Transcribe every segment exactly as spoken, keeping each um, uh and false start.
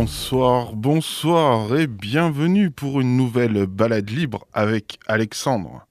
Bonsoir, bonsoir et bienvenue pour une nouvelle balade libre avec Alexandre.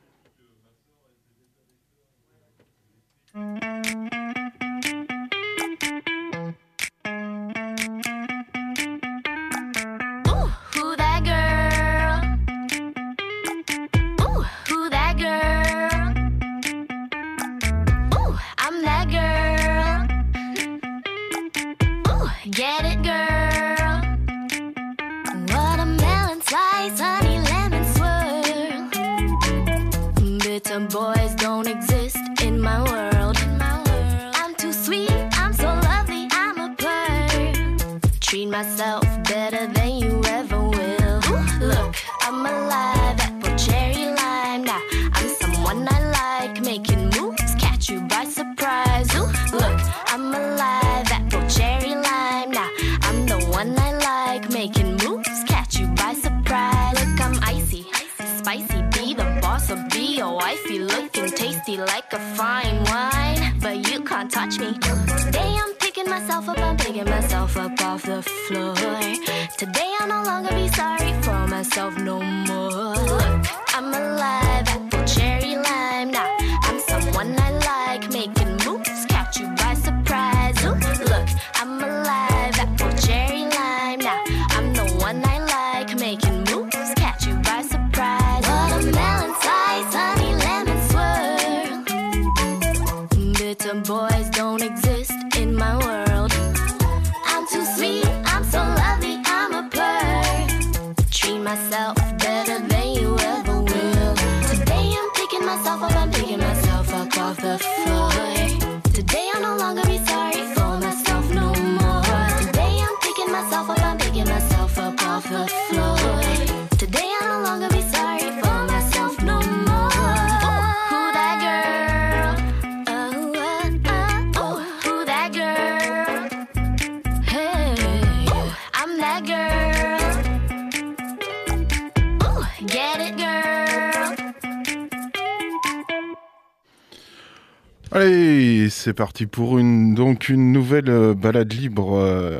Allez, c'est parti pour une, donc une nouvelle euh, balade libre euh,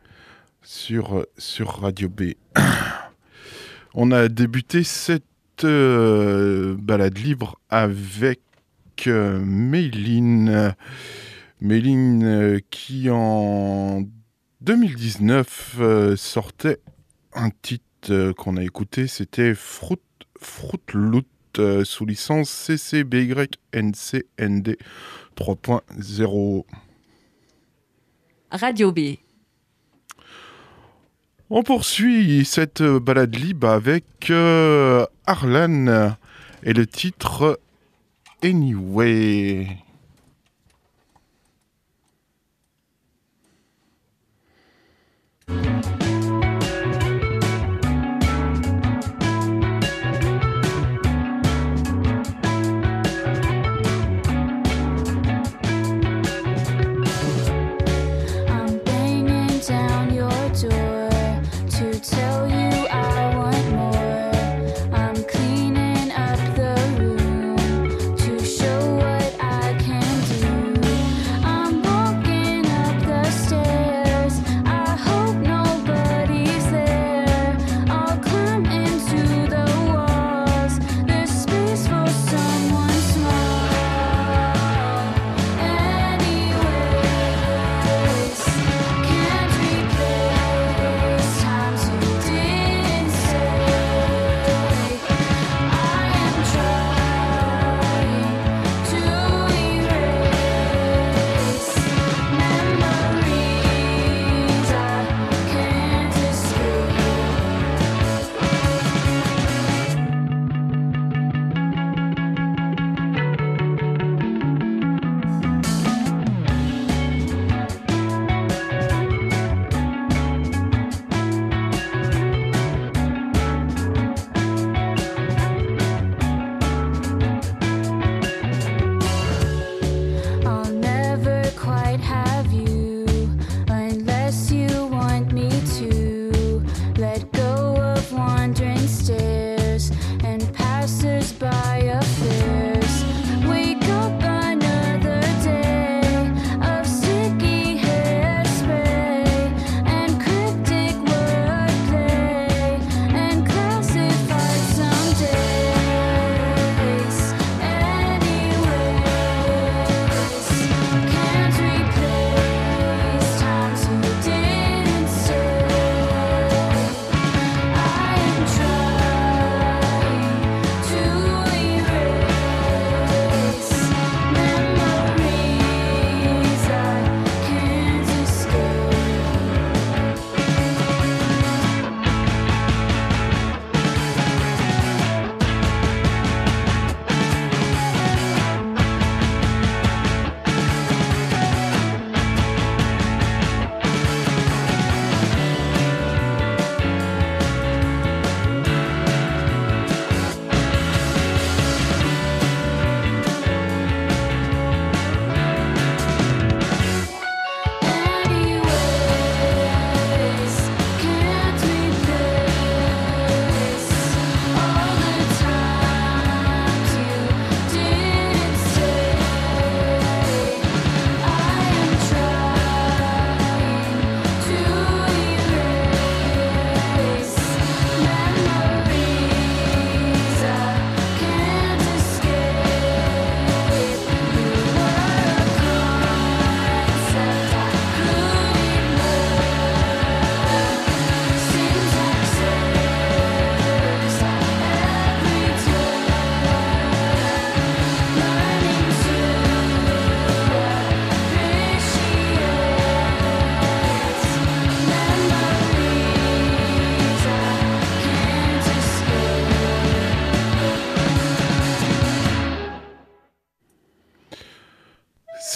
sur, sur Radio B. On a débuté cette euh, balade libre avec euh, Méline. Méline euh, qui en deux mille dix-neuf euh, sortait un titre euh, qu'on a écouté, c'était Fruit, Fruit Loot. Euh, sous licence C C B Y N C N D trois point zéro. Radio B. On poursuit cette balade libre avec euh, Arlan et le titre Anyway. I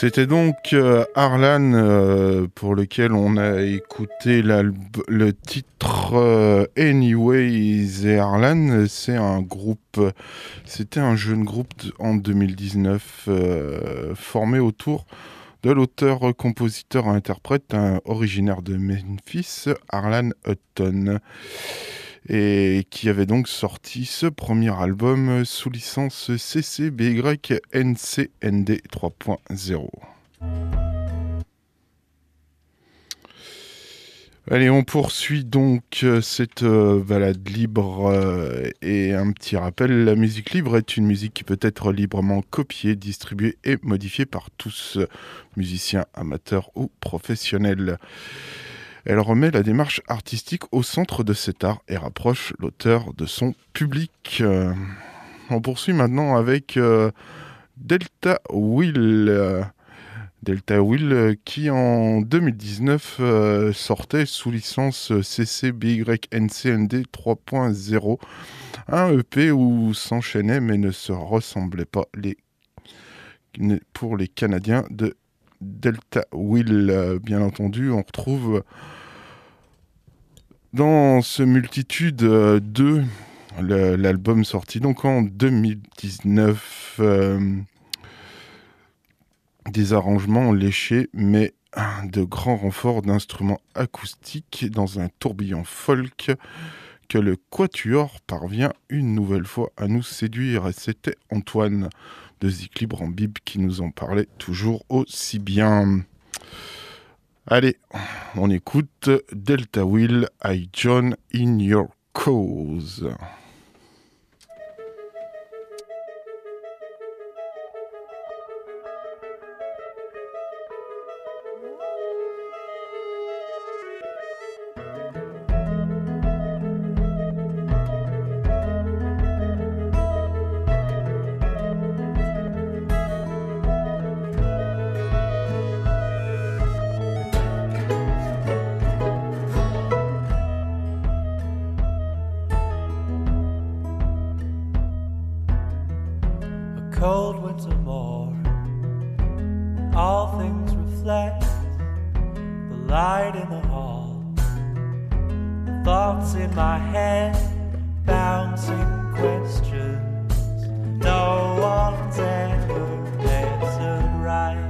C'était donc euh, Harlan euh, pour lequel on a écouté le titre euh, Anyways. Et Harlan, c'est un groupe, c'était un jeune groupe en deux mille dix-neuf euh, formé autour de l'auteur, compositeur et interprète un originaire de Memphis, Harlan Hutton, et qui avait donc sorti ce premier album sous licence C C B Y N C N D trois point zéro. Allez, on poursuit donc cette euh, balade libre euh, et un petit rappel, la musique libre est une musique qui peut être librement copiée, distribuée et modifiée par tous, musiciens, amateurs ou professionnels. Elle remet la démarche artistique au centre de cet art et rapproche l'auteur de son public. Euh, on poursuit maintenant avec euh, Delta Will. Euh, Delta Will euh, qui en deux mille dix-neuf euh, sortait sous licence C C B Y N C N D trois point zéro, un E P où s'enchaînaient mais ne se ressemblaient pas les... pour les Canadiens de Delta Will. Euh, bien entendu, on retrouve dans ce multitude euh, de le, l'album sorti donc en deux mille dix-neuf, euh, des arrangements léchés mais de grands renforts d'instruments acoustiques dans un tourbillon folk que le Quatuor parvient une nouvelle fois à nous séduire. Et c'était Antoine de Ziklibre en Bib qui nous en parlait toujours aussi bien. Allez, on écoute Delta Will, I Join in Your Cause. Cold winter morn, all things reflect the light in the hall, the thoughts in my head, bouncing questions no one's ever answered right.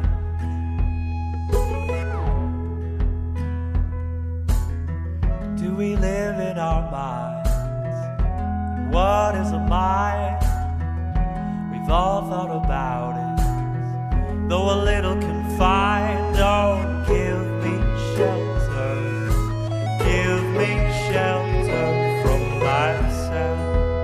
Do we live in our minds? And what is a mind? We've all thought about it, though a little confined. Don't give me shelter, give me shelter from myself.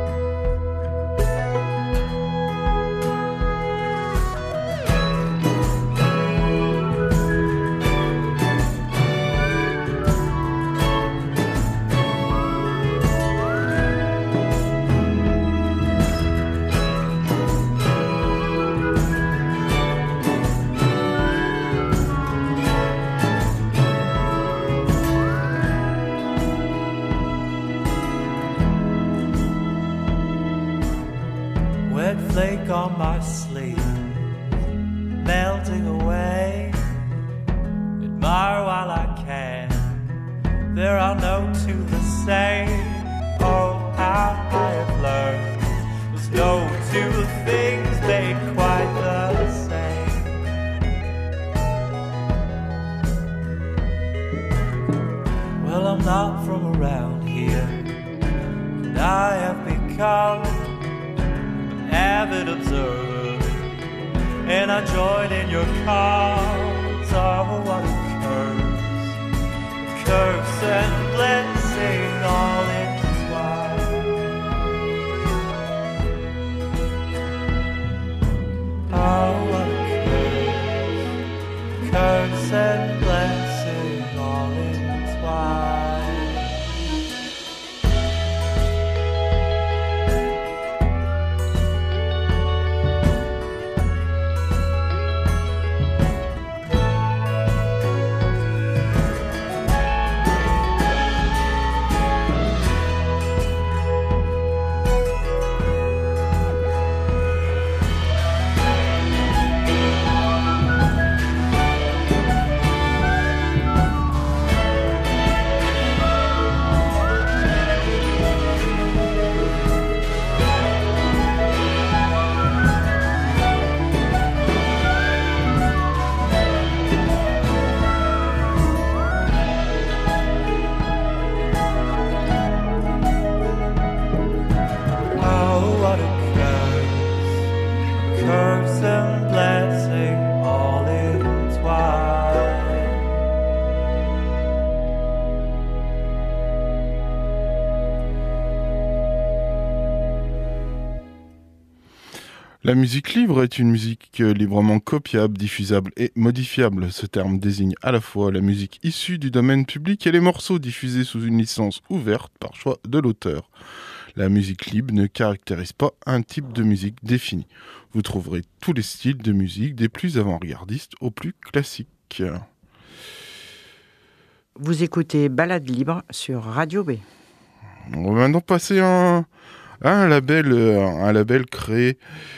Flake on my sleeve, melting away. Admire while I can. There are no two the same. Oh, how I have learned. There's no two things made quite the same. Well, I'm not from around here, and I have become avid observer, and I join in your cause. Oh, what a curse, curse and blessing all intertwined. Oh, what a curse, curse and blessing all intertwined. La musique libre est une musique librement copiable, diffusable et modifiable. Ce terme désigne à la fois la musique issue du domaine public et les morceaux diffusés sous une licence ouverte par choix de l'auteur. La musique libre ne caractérise pas un type de musique défini. Vous trouverez tous les styles de musique, des plus avant-gardistes aux plus classiques. Vous écoutez Balade libre sur Radio B. On va maintenant passer à un, à un, label, un label créé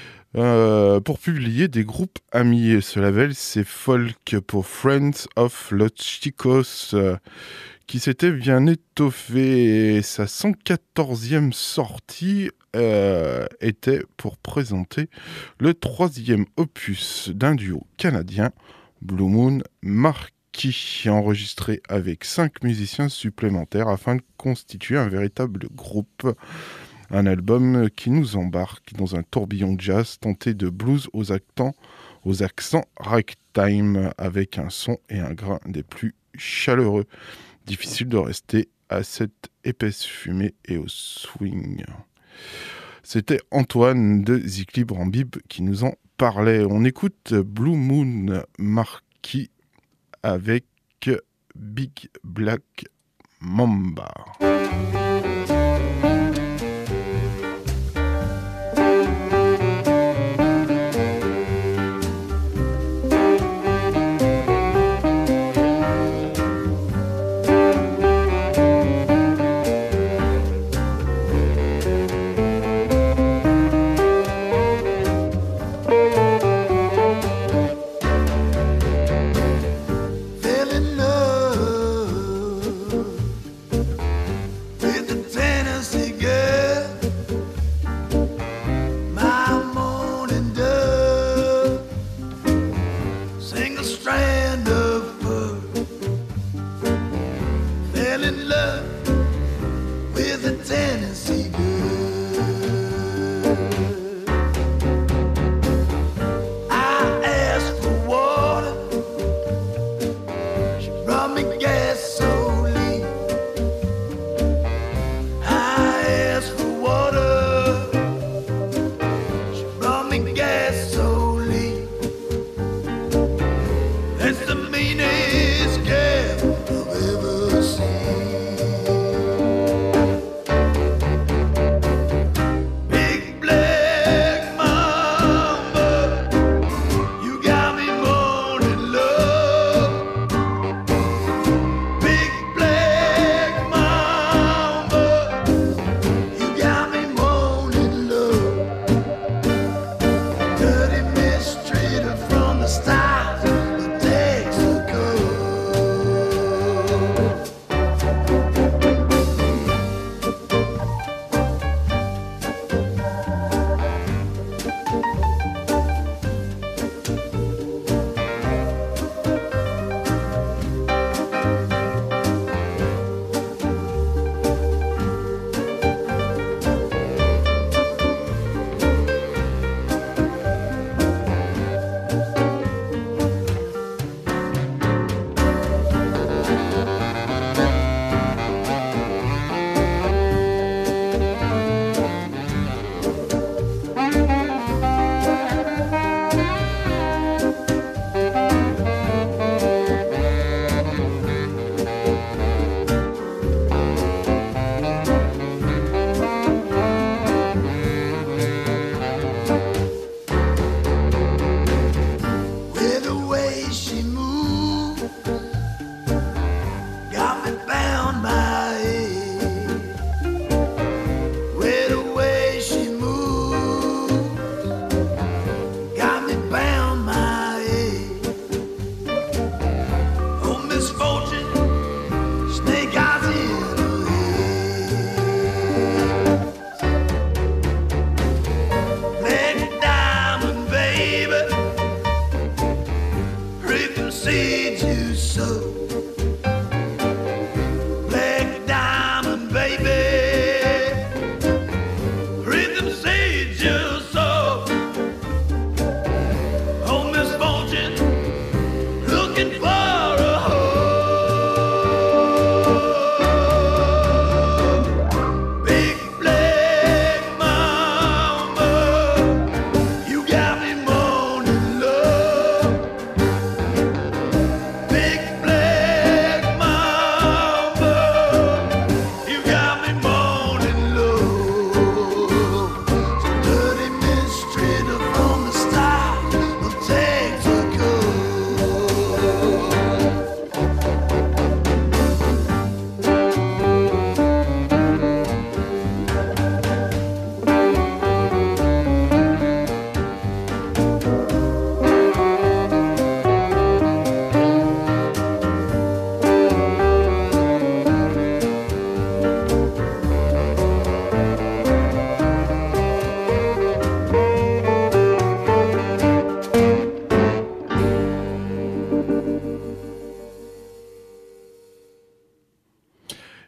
euh, pour publier des groupes amis. Et ce label, c'est Folk pour Friends of Los Chicos, euh, qui s'était bien étoffé. Et sa cent quatorzième sortie euh, était pour présenter le troisième opus d'un duo canadien, Blue Moon Marquis, enregistré avec cinq musiciens supplémentaires afin de constituer un véritable groupe. Un album qui nous embarque dans un tourbillon de jazz tenté de blues aux accents, aux accents ragtime, avec un son et un grain des plus chaleureux. Difficile de rester à cette épaisse fumée et au swing. C'était Antoine de Ziclibre en Bib qui nous en parlait. On écoute Blue Moon Marquis avec Big Black Mamba. Looking for a home.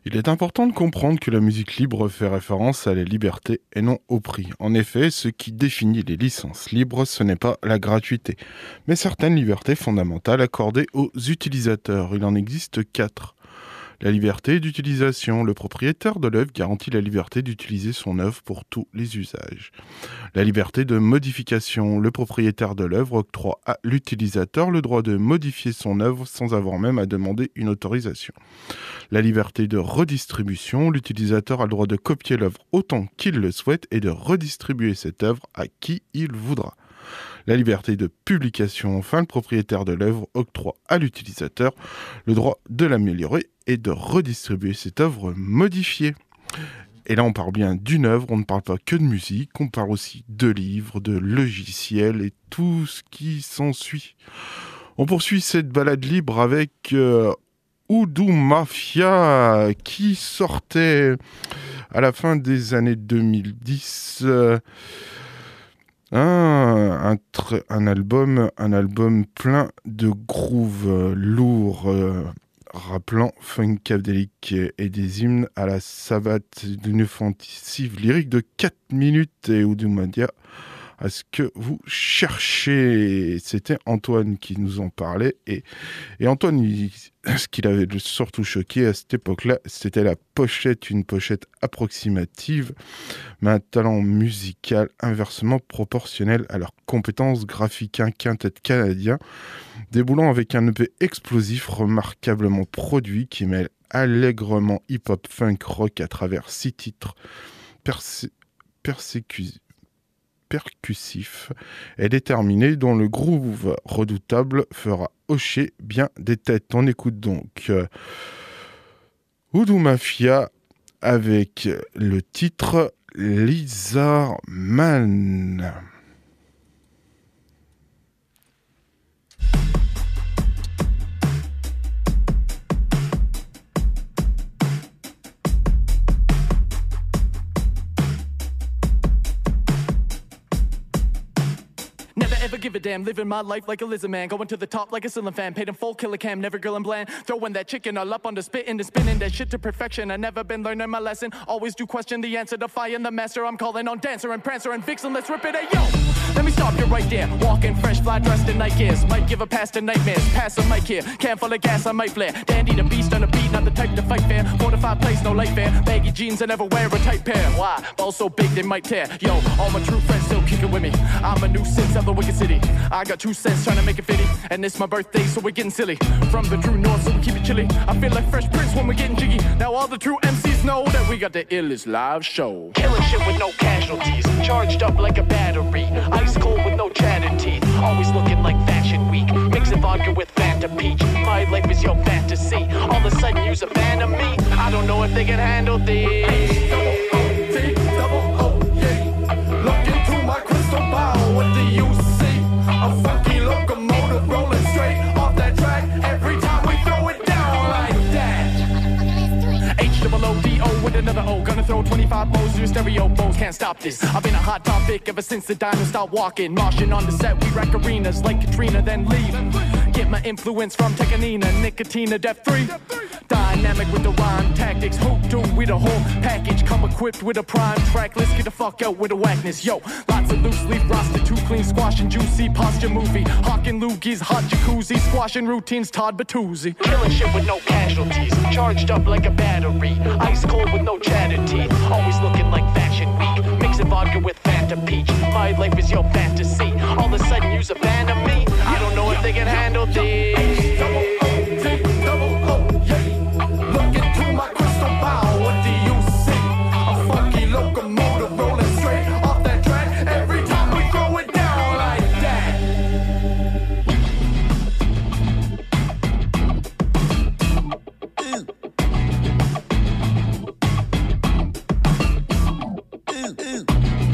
Il est important de comprendre que la musique libre fait référence à la liberté et non au prix. En effet, ce qui définit les licences libres, ce n'est pas la gratuité, mais certaines libertés fondamentales accordées aux utilisateurs. Il en existe quatre. La liberté d'utilisation. Le propriétaire de l'œuvre garantit la liberté d'utiliser son œuvre pour tous les usages. La liberté de modification. Le propriétaire de l'œuvre octroie à l'utilisateur le droit de modifier son œuvre sans avoir même à demander une autorisation. La liberté de redistribution. L'utilisateur a le droit de copier l'œuvre autant qu'il le souhaite et de redistribuer cette œuvre à qui il voudra. La liberté de publication. Enfin, le propriétaire de l'œuvre octroie à l'utilisateur le droit de l'améliorer et de redistribuer cette œuvre modifiée. Et là, on parle bien d'une œuvre, on ne parle pas que de musique, on parle aussi de livres, de logiciels et tout ce qui s'ensuit. On poursuit cette balade libre avec euh, Oudou Mafia qui sortait à la fin des années deux mille dix... Euh, Un, un, tr- un, album, un album plein de grooves euh, lourds, euh, rappelant funkadélique et des hymnes à la savate d'une offensive lyrique de quatre minutes et Oudou Mafia à ce que vous cherchez. C'était Antoine qui nous en parlait et, et Antoine, il, ce qu'il avait surtout choqué à cette époque-là, c'était la pochette, une pochette approximative, mais un talent musical inversement proportionnel à leurs compétences graphiques. Un quintet canadien déboulant avec un E P explosif remarquablement produit qui mêle allègrement hip-hop, funk, rock à travers six titres perse- persécutés percussif et déterminé dont le groove redoutable fera hocher bien des têtes. On écoute donc euh, Oudou Mafia avec le titre Lizard Man. Never give a damn, living my life like a lizard man. Going to the top like a ceiling fan, paid in full killer cam, never grilling bland. Throwing that chicken all up on the spitting and spinning that shit to perfection. I never been learning my lesson, always do question the answer, defying the master. I'm calling on Dancer and Prancer and Vixen, let's rip it, hey yo! Let me stop you right there, walking fresh, fly dressed in night gears. Might give a pass to nightmares, pass a mic here, can full of gas, I might flare. Dandy the beast on the beat, not the type to fight fair. Fortified place, no light fair, baggy jeans I never wear a tight pair. Why? Balls so big they might tear. Yo, all my true friends still kicking with me. I'm a nuisance of the wicked city. I got two cents trying to make it fitty, and it's my birthday, so we're getting silly. From the true north, so we keep it chilly. I feel like Fresh Prince when we're getting jiggy. Now all the true M Cs know that we got the illest live show. Killing shit with no casualties, charged up like a battery. Ice cold with no chatter teeth, always looking like Fashion Week. Mixing vodka with Fanta Peach. My life is your fantasy. All of a sudden, you's a fan of me. I don't know if they can handle this. T double O, yeah. Look into my crystal ball. What do you see? A funky locomotive rolling straight off that track. Every time we throw it down like that. H double O D O with another O. Gonna throw twenty-five O's to your stereo. Bows can't stop this. I've been a hot topic ever since the dinos stopped walking. Marching on the set, we wreck arenas like Katrina, then leave. Get my influence from Tekanina, Nicotina, Def three. Dynamic with the rhyme tactics. Who do we the whole package? Come equipped with a prime track. Let's get the fuck out with the whackness. Yo, lots of loose leaf roster, too clean, squashing juicy posture movie. Hawking loogies, hot jacuzzi, squashing routines, Todd Bertuzzi. Killing shit with no casualties, charged up like a battery. Ice cold with no chatter teeth, always looking like Fashion Week. Mixing vodka with Fanta Peach. My life is your fantasy. All of a sudden, you's a fan of me. I don't know if they can handle this. Double O, T, double O, yeah. Look into my crystal ball. What do you see? A funky locomotive rolling straight off that track. Every time we throw it down like that. Ooh. Ooh, ooh.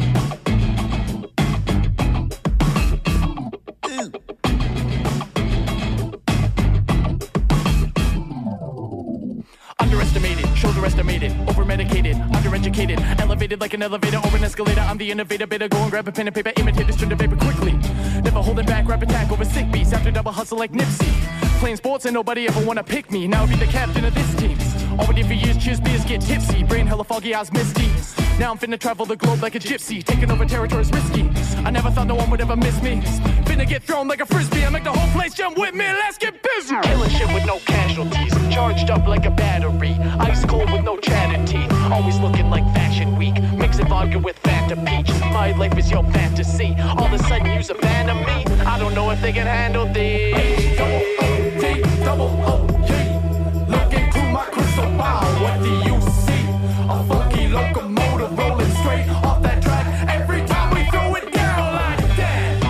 Underestimated, shoulder estimated, over medicated, undereducated, elevated like an elevator or an escalator. I'm the innovator, better go and grab a pen and paper, imitate this, turn the paper quickly. Never holding back, rap attack over sick beats after double hustle like Nipsey. Playing sports and nobody ever wanna pick me. Now I'll be the captain of this team. Already for years, cheers, beers, get tipsy. Brain hella foggy, eyes misty. Now I'm finna travel the globe like a gypsy. Taking over territory's risky. I never thought no one would ever miss me. Finna get thrown like a frisbee. I make the whole place jump with me. Let's get busy. Killing shit with no casualties. Charged up like a battery. Ice cold with no chatted teeth. Always looking like Fashion Week. Mixing vodka with Fanta Peach. My life is your fantasy. All of a sudden you's a fan of me. I don't know if they can handle these. Double O T, double O G. Looking through my crystal ball, what do you see? A funky locomotive rolling straight off that track. Every time we throw it down like that.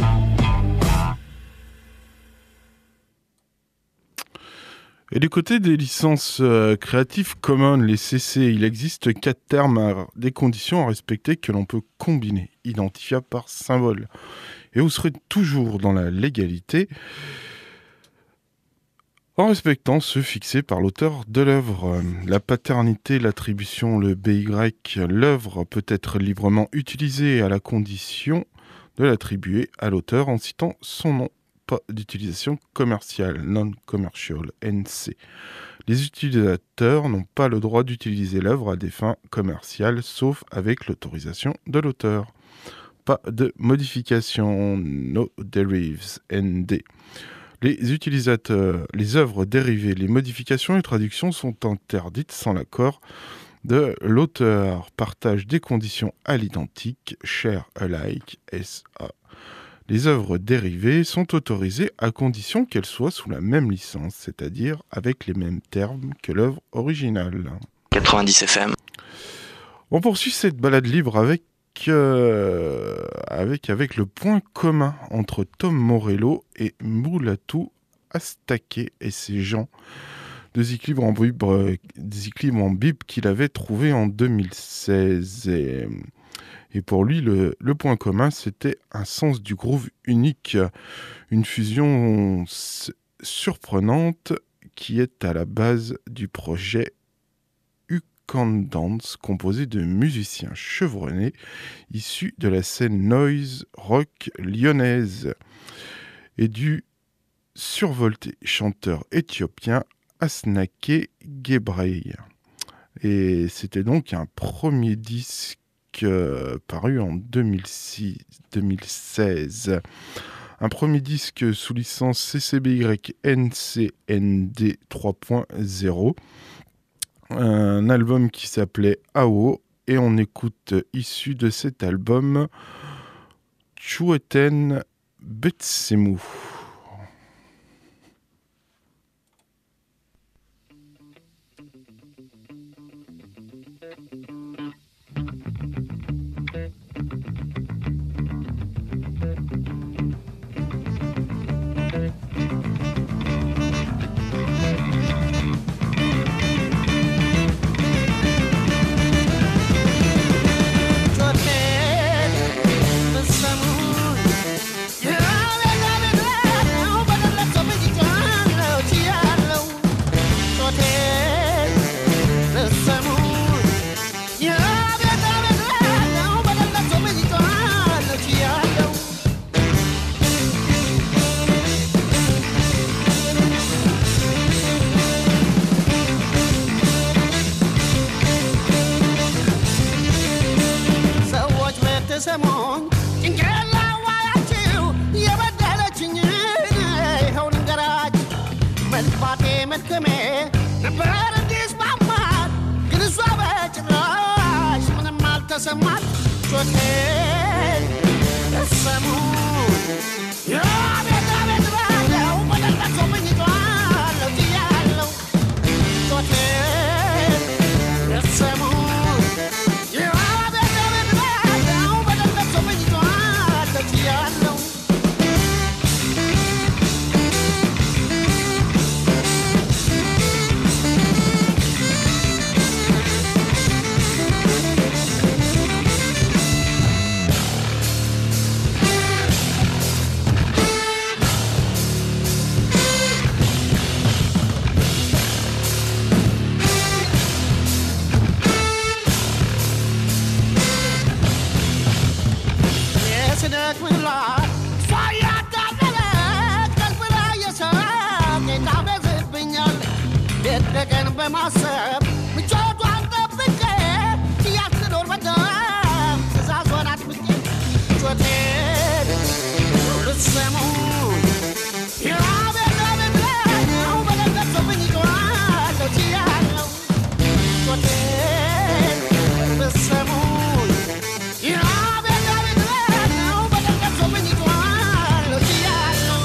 Et du côté des licences euh, Creative Commons, les C C, il existe quatre termes, à, des conditions à respecter que l'on peut combiner, identifiables par symbole. Et vous serez toujours dans la légalité en respectant ceux fixés par l'auteur de l'œuvre. La paternité, l'attribution, le B Y, l'œuvre peut être librement utilisée à la condition de l'attribuer à l'auteur en citant son nom. Pas d'utilisation commerciale, non-commercial, N C. Les utilisateurs n'ont pas le droit d'utiliser l'œuvre à des fins commerciales, sauf avec l'autorisation de l'auteur. Pas de modification, no derives, N D. Les utilisateurs, les œuvres dérivées, les modifications et traductions sont interdites sans l'accord de l'auteur. Partage des conditions à l'identique, share alike, S A. Les œuvres dérivées sont autorisées à condition qu'elles soient sous la même licence, c'est-à-dire avec les mêmes termes que l'œuvre originale. quatre-vingt-dix F M. On poursuit cette balade libre avec, euh, avec, avec le point commun entre Tom Morello et Mulatu Astatke et ses gens. Deux équilibres en bib, des équilibres en bib qu'il avait trouvés en deux mille seize. Et, et pour lui, le, le point commun, c'était un sens du groove unique, une fusion surprenante qui est à la base du projet Can Dance, composé de musiciens chevronnés issus de la scène noise rock lyonnaise et du survolté chanteur éthiopien Asnake Gebrey. Et c'était donc un premier disque euh, paru en deux mille six, deux mille seize. Un premier disque sous licence C C B Y N C N D trois point zéro. Un album qui s'appelait Ao, et on écoute issu de cet album Chueten Betsemu. ነገን በማሰብ ምቾቷን ጠብቄ እያስኖር በደም ትእዛዟን አጥብቄ ጩኸቴን ልትሰሙ የአቤት አቤት ነው በደል ደርሶብኝ ጮኻለሁ ችያለሁ ጩኸቴን ልትሰሙ የአቤት አቤት ነው በደል ደርሶብኝ ጮኻለሁ ችያለሁ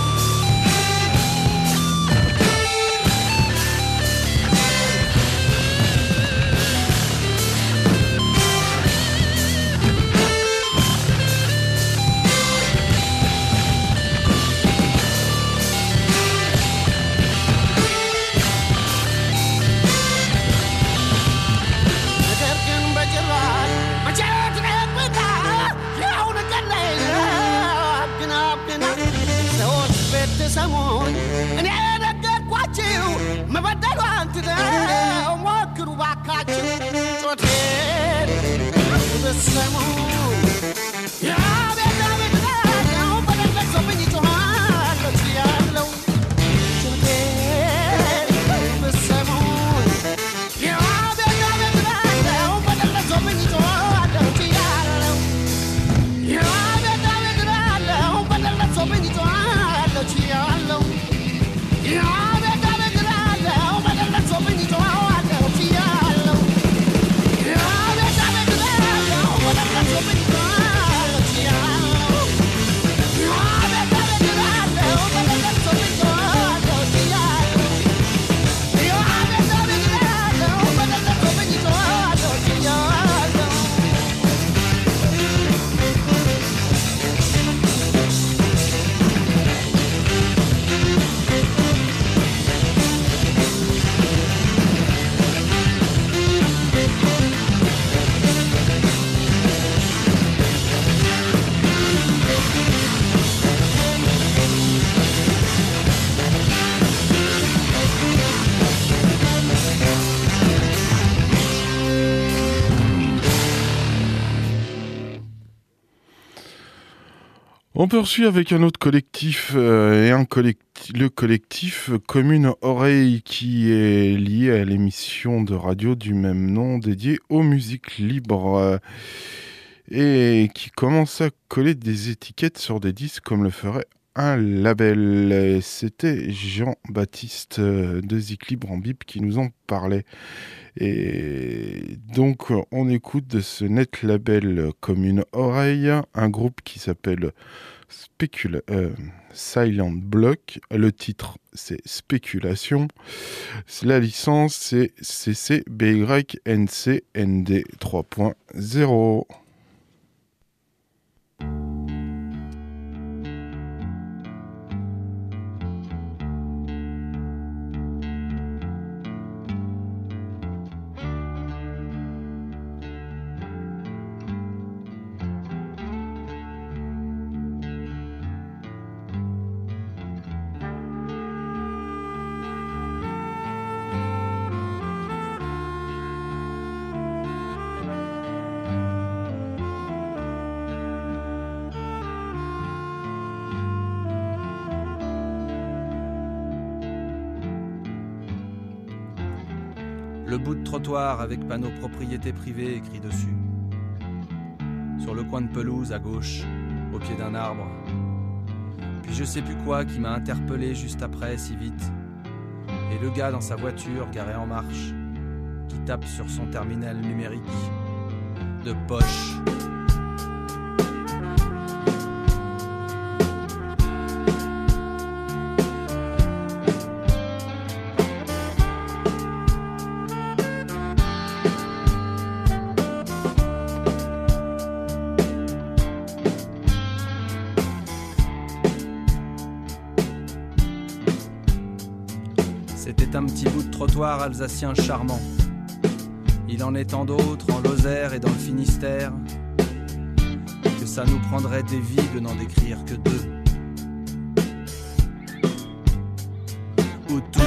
ነገር ግን በጭራሽ መቼ ትነግብና ያው ነገና አብግና አብግና ሰዎች ብትሰሙኝ እኔ ነገርኳችሁ መበደሏን ትተው ሞክሩ ባካችሁ ጩኸቴን ብትሰሙኝ የአቤት አቤት ነው በደል ደርሶብኝ ጮኻለሁ ችያለሁ ጩኸቴን ብትሰሙኝ የአቤት አቤት ነው በደል ደርሶብኝ ጮኻለሁ ችያለሁ የአቤት አቤት ነው በደል ደርሶብኝ ጮኻለሁ ችያለሁ የአቤት አቤት ነው በደል ደርሶብኝ ጮኻለሁ ችያለሁ የአቤት አቤት ነው በደል ደርሶብኝ ጮኻለሁ ችያለሁ የአቤት አቤት ነው በደል ደርሶብኝ ጮኻለሁ ችያለሁ የአቤት አቤት ነው በደል ደርሶብኝ ጮኻለሁ ችያለሁ On poursuit avec un autre collectif euh, et un collectif, le collectif Commune Oreille qui est lié à l'émission de radio du même nom dédiée aux musiques libres euh, et qui commence à coller des étiquettes sur des disques comme le ferait un label. C'était Jean-Baptiste euh, de Zik Libre en Bip qui nous en parlait. Et donc on écoute de ce net label Commune Oreille un groupe qui s'appelle Spécula- euh, Silent Block. Le titre c'est Spéculation. La licence c'est C C B Y N C N D trois point zéro. Le bout de trottoir avec panneau propriété privée écrit dessus. Sur le coin de pelouse à gauche, au pied d'un arbre. Puis je sais plus quoi qui m'a interpellé juste après, si vite. Et le gars dans sa voiture garée en marche, qui tape sur son terminal numérique de poche. C'était un petit bout de trottoir alsacien charmant. Il en est tant d'autres en Lozère et dans le Finistère, que ça nous prendrait des vies de n'en décrire que deux. Ou tous.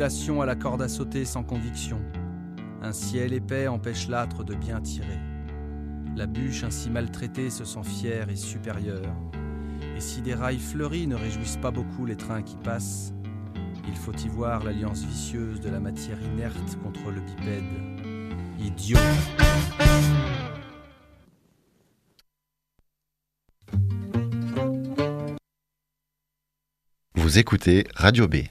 ondulations à la corde à sauter sans conviction. Un ciel épais empêche l'âtre de bien tirer. La bûche ainsi maltraitée se sent fière et supérieure. Et si des rails fleuris ne réjouissent pas beaucoup les trains qui passent, il faut y voir l'alliance vicieuse de la matière inerte contre le bipède. Idiot! Vous écoutez Radio B.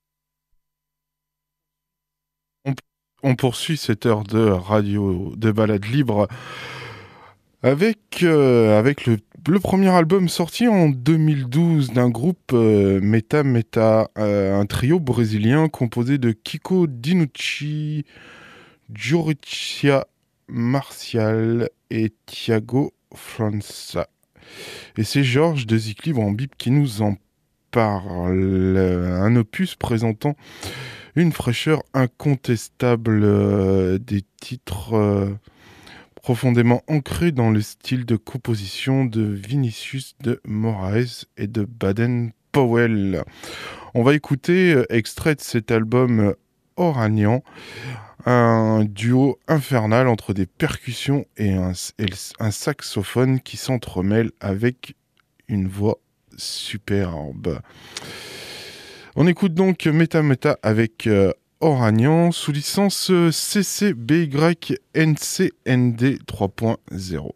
On, on poursuit cette heure de radio de balade libre avec, euh, avec le, le premier album sorti en deux mille douze d'un groupe euh, Meta Meta, euh, un trio brésilien composé de Kiko Dinucci, Juricia Marcial et Thiago França. Et c'est Georges de Ziclibre en bip qui nous en parle. Un opus présentant une fraîcheur incontestable, euh, des titres euh, profondément ancrés dans le style de composition de Vinicius de Moraes et de Baden-Powell. On va écouter euh, extrait de cet album euh, Oranian, un duo infernal entre des percussions et un, et un saxophone qui s'entremêle avec une voix superbe. On écoute donc Meta Meta avec euh, Oranian sous licence C C B Y N C N D trois point zéro.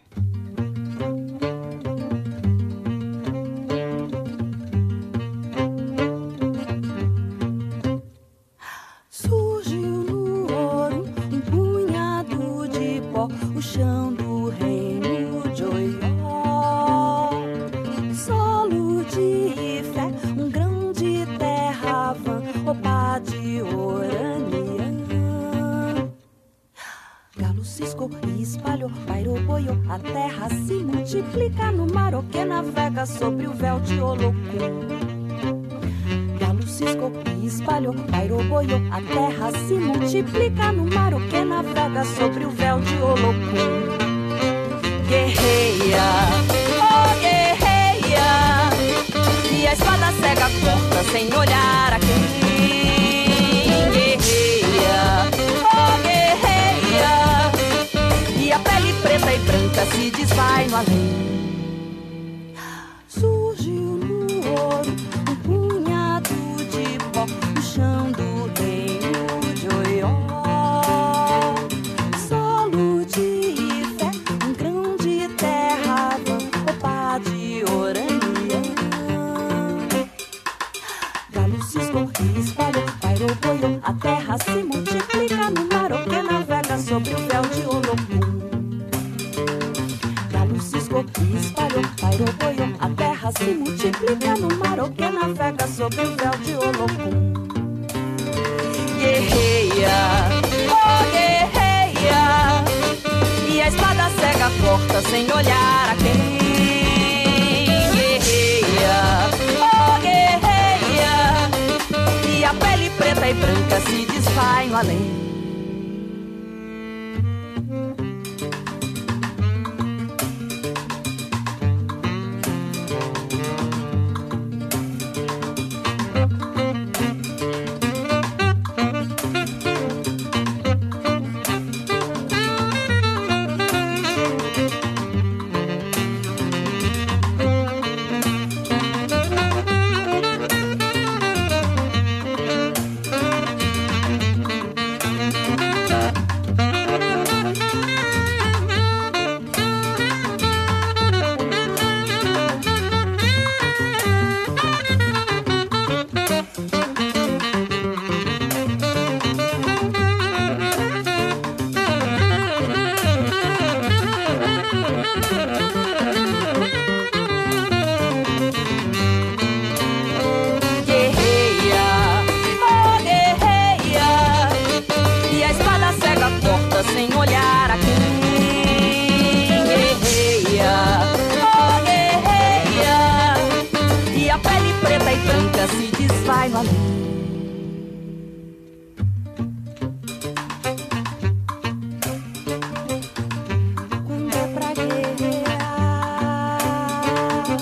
Surgiu no ouro um punhado de pó, o chão do reino de Oió. Solo de fé, um grão de terra vã, opa de Oranian. Galo ciscou e espalhou, pairou, boiou, a terra se multiplica no mar, o que navega sobre o véu de Olocum. Galo ciscou e espalhou, pairou, boiou, a terra se multiplica no mar, o que navega sobre o véu de Olocum. Guerreia, oh guerreia, e a espada cega corta sem olhar a quem. Guerreia, oh guerreia, e a pele preta e branca se desfaz no além. Surgiu no ouro um punhado de pó, o chão do reino de Oió. Solo de fé, um grão de terra vã, opa de Oranian. Galo ciscou e espalhou, pairou, boiou, a terra se multiplica no mar, o que navega sobre o véu de Olocum. Galo ciscou e espalhou, pairou, boiou, a terra se multiplica no mar, o que navega sobre o véu de Olocum. Guerreia, oh guerreia, e a espada cega corta sem olhar a quem. Guerreia, oh guerreia, e a pele preta e branca se desfaz no além.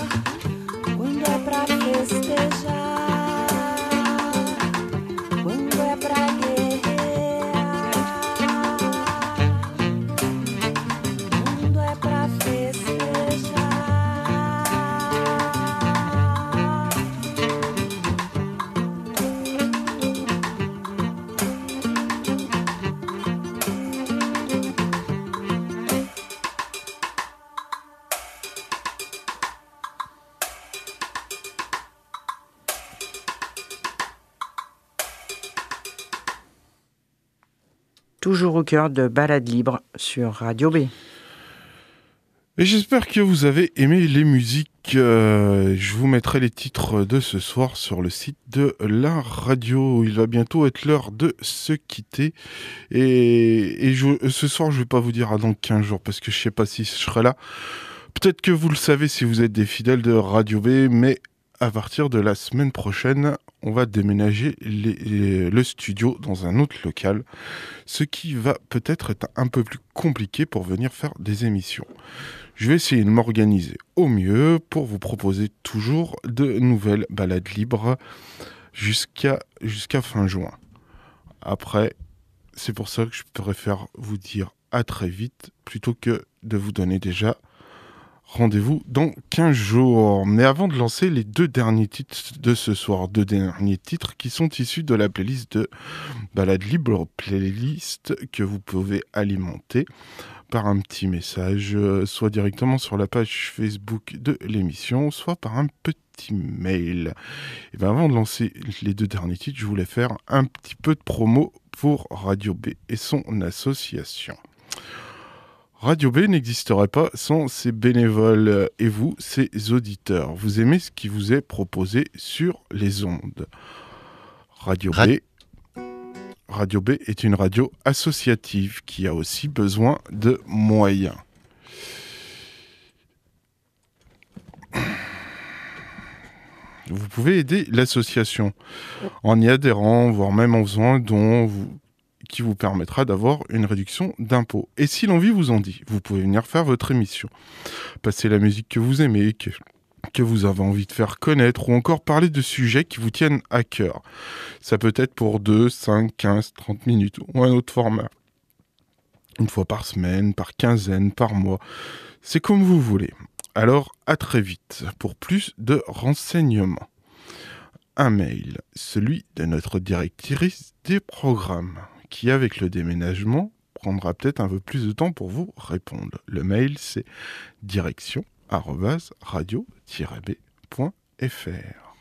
Quando toujours au cœur de Balade Libre sur Radio B. Et j'espère que vous avez aimé les musiques. Euh, je vous mettrai les titres de ce soir sur le site de la radio. Il va bientôt être l'heure de se quitter. Et, et je, ce soir, je ne vais pas vous dire à dans quinze jours parce que je ne sais pas si je serai là. Peut-être que vous le savez si vous êtes des fidèles de Radio B, mais à partir de la semaine prochaine, on va déménager les, les, le studio dans un autre local, ce qui va peut-être être un peu plus compliqué pour venir faire des émissions. Je vais essayer de m'organiser au mieux pour vous proposer toujours de nouvelles balades libres jusqu'à, jusqu'à fin juin. Après, c'est pour ça que je préfère vous dire à très vite plutôt que de vous donner déjà rendez-vous dans quinze jours. Mais avant de lancer les deux derniers titres de ce soir, deux derniers titres qui sont issus de la playlist de Balade Libre, playlist que vous pouvez alimenter par un petit message, soit directement sur la page Facebook de l'émission, soit par un petit mail. Et bien avant de lancer les deux derniers titres, je voulais faire un petit peu de promo pour Radio B et son association. Radio B n'existerait pas sans ses bénévoles et vous, ses auditeurs. Vous aimez ce qui vous est proposé sur les ondes. Radio Ra- B, Radio B est une radio associative qui a aussi besoin de moyens. Vous pouvez aider l'association en y adhérant, voire même en faisant un don, vous qui vous permettra d'avoir une réduction d'impôts. Et si l'envie vous en dit, vous pouvez venir faire votre émission, passer la musique que vous aimez, que, que vous avez envie de faire connaître, ou encore parler de sujets qui vous tiennent à cœur. Ça peut être pour deux, cinq, quinze, trente minutes, ou un autre format. Une fois par semaine, par quinzaine, par mois. C'est comme vous voulez. Alors, à très vite pour plus de renseignements. Un mail, celui de notre directrice des programmes, qui, avec le déménagement, prendra peut-être un peu plus de temps pour vous répondre. Le mail, c'est direction arobase radio tiret b point f r.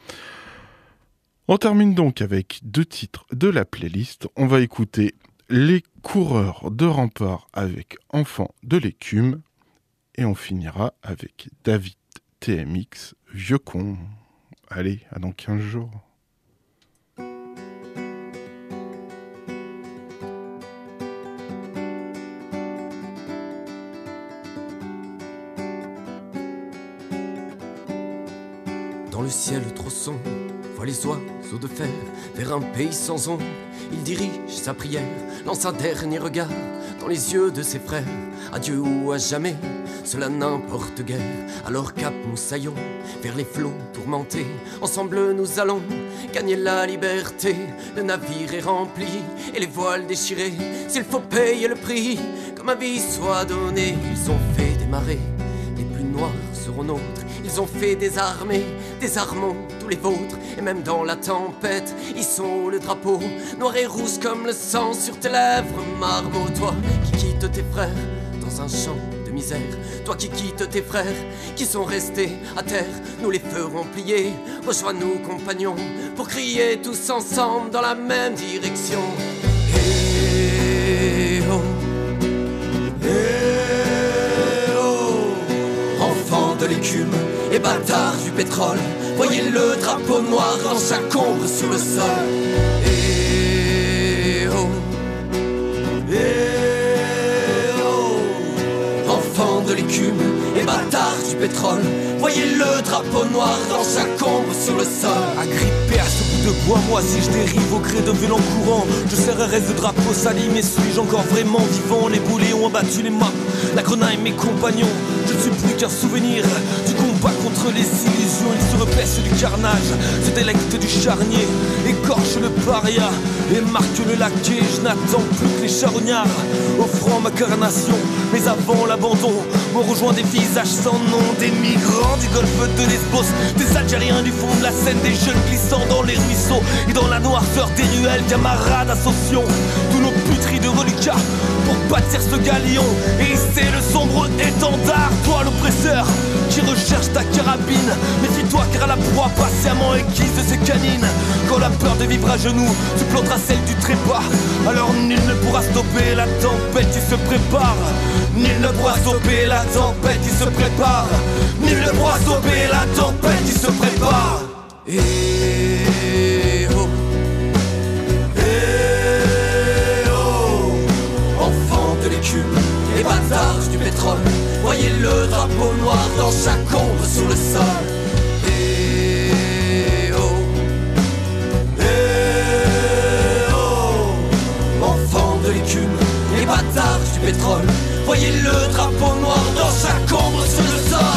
On termine donc avec deux titres de la playlist. On va écouter Les coureurs de rempart avec Enfants de l'écume et on finira avec David T M X, Vieux con. Allez, à dans quinze jours. Dans le ciel trop sombre, voit les oiseaux de fer vers un pays sans ombre. Il dirige sa prière, lance un dernier regard dans les yeux de ses frères. Adieu ou à jamais, cela n'importe guère. Alors cap moussaillons vers les flots tourmentés. Ensemble nous allons gagner la liberté. Le navire est rempli et les voiles déchirées. S'il faut payer le prix, que ma vie soit donnée. Ils ont fait des marées, les plus noirs seront nôtres. Ils ont fait des armées, désarmons tous les vôtres. Et même dans la tempête, ils sont le drapeau noir et rouge comme le sang sur tes lèvres, marmot. Toi qui quittes tes frères dans un champ de misère, toi qui quittes tes frères qui sont restés à terre, nous les ferons plier. Rejoins-nous compagnons pour crier tous ensemble dans la même direction. Hey, oh. Hey, oh. Enfants de l'écume et bâtards du pétrole, voyez le drapeau noir dans chaque ombre sur le sol. Eh oh, eh oh. Enfants de l'écume et bâtards du pétrole, voyez le drapeau noir dans chaque ombre sur le sol. Agrippé à ce bout de bois, moi si je dérive au gré d'un violent courant, je serrerai ce drapeau sali, mais suis-je encore vraiment vivant? Les boulets ont abattu les mâts, la grenaille mes compagnons. Je ne suis plus qu'un souvenir du combat contre les illusions. Il se repaisse du carnage, se délecte du charnier, écorche le paria et marque le laquais. Je n'attends plus que les charognards offrant ma carnation. Mais avant l'abandon, m'ont rejoint des visages sans nom, des migrants du golfe de Lesbos, des Algériens du fond de la Seine, des jeunes glissant dans les ruisseaux et dans la noirceur des ruelles. Camarades, associons, tous nos puteries de reliquats, pour bâtir ce galion et hisser le sombre étendard. Toi l'oppresseur qui recherche ta carabine, méfie-toi car la proie patiemment aiguise de ses canines. Quand la peur de vivre à genoux supplantera celle du trépas, alors nul ne pourra stopper la tempête qui se prépare. Nul ne pourra stopper la tempête qui se prépare. Nul ne pourra stopper la tempête qui se prépare. Et oh, et oh, enfants de l'écume et bâtards du pétrole, voyez le drapeau noir dans chaque ombre sur le sol. Et oh, et oh, enfants de l'écume et bâtards du pétrole, voyez le drapeau noir dans chaque ombre sur le sol.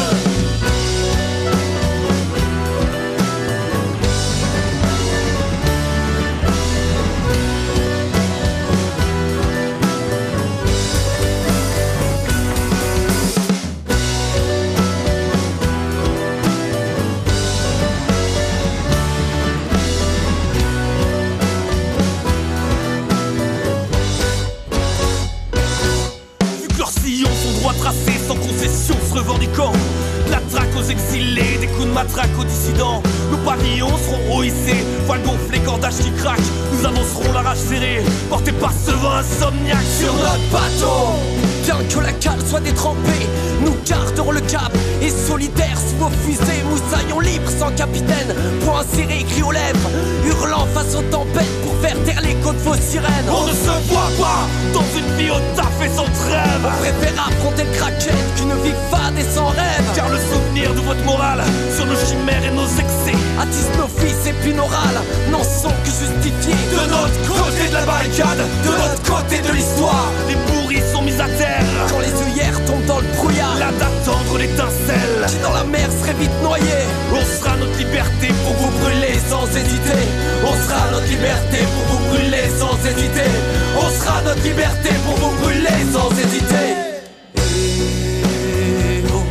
Tracé sans concession se revendiquant la traque aux exilés, des coups de matraque aux dissidents. Nos pavillons seront haussés, voiles gonflées, cordages qui craquent. Nous avancerons la rage serrée, portés par ce vent insomniaque sur notre bateau. Bien que la cale soit détrempée, nous garderons le cap. Et solidaires sous vos fusées, moussaillons libres sans capitaine. Poings serrés, cris aux lèvres, hurlant face aux tempêtes pour faire taire l'écho de vos sirènes. On ne se voit pas dans une vie au taf et sans trêve. On préfère affronter le kraken qu'une vie fade et sans rêve. Car le souvenir de votre morale sur nos chimères et nos excès attise nos fils et puis nos râles n'en sont que justifiés. De notre côté de la barricade, de notre côté de l'histoire, les bourris sont mis à terre. Quand les œillères tombent dans le brouillard, là d'attendre l'étincelle qui dans la mer serait vite noyée. On sera notre liberté pour vous brûler sans hésiter. On sera notre liberté pour vous brûler sans hésiter. On sera notre liberté pour vous brûler sans hésiter. Et oh,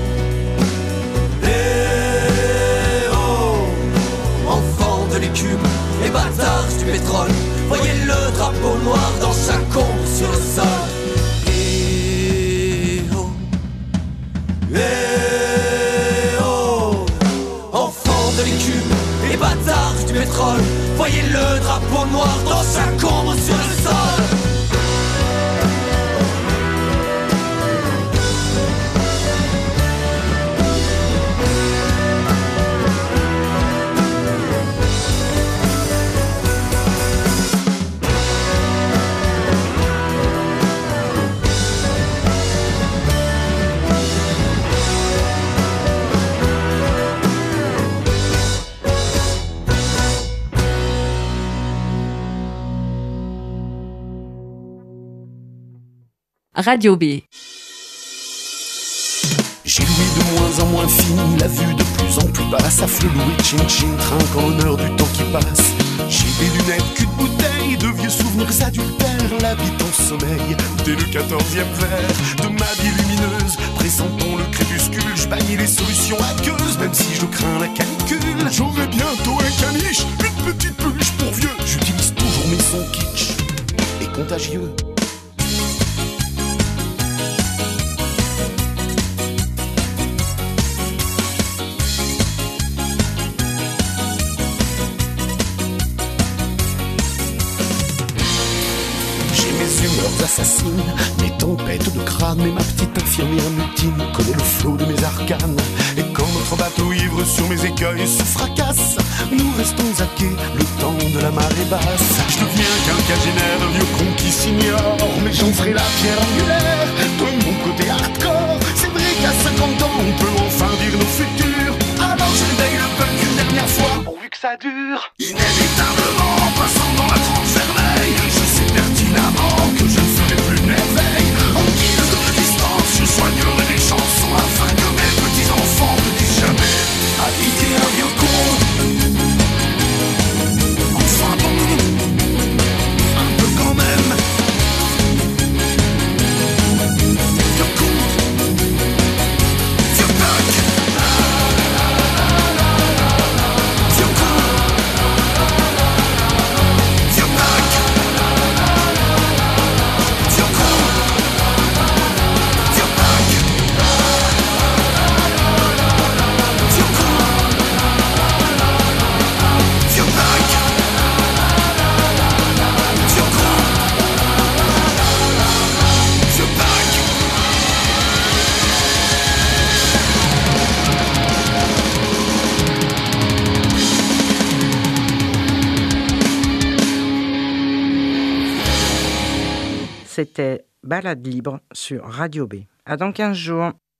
et oh, enfants de l'écume et bâtards du pétrole, voyez le drapeau noir dans chaque ombre sur le sol. Eh oh, enfants de l'écume et bâtards du pétrole, voyez le drapeau noir dans chaque ombre sur le sol. Radio B. J'ai loué de moins en moins fine, la vue de plus en plus basse, affle loué, chin chin, trinque en l'heure du temps qui passe. J'ai des lunettes, cul de bouteille, de vieux souvenirs adultères, l'habitant sommeil, dès le quatorzième vers de ma vie lumineuse, présentons le crépuscule, je bannis les solutions aqueuses, même si je crains la canicule. J'aurai bientôt un caniche, une petite peluche pour vieux, j'utilise toujours mes sons kitsch et contagieux. Assassine, mes tempêtes de crâne, mais ma petite infirmière mutine connaît le flot de mes arcanes. Et quand notre bateau ivre sur mes écueils se fracasse, nous restons à quai le temps de la marée basse. Je deviens quinquagénaire, un vieux con qui s'ignore, mais j'en ferai la pierre angulaire de mon côté hardcore. C'est vrai qu'à cinquante ans on peut enfin dire nos futurs. Alors je réveille le punk une dernière fois, pourvu que ça dure. Inévitablement, en passant dans la trente vermeille, je sais pertinemment que je ne ferai plus de merveille. En guise de distance, je soignerai les chansons afin que mes petits-enfants ne disent jamais habiter un vieux con. Enfin bon, un peu quand même. Vieux con, vieux punk, vieux con. c'était Balade libre sur Radio B. À dans quinze jours.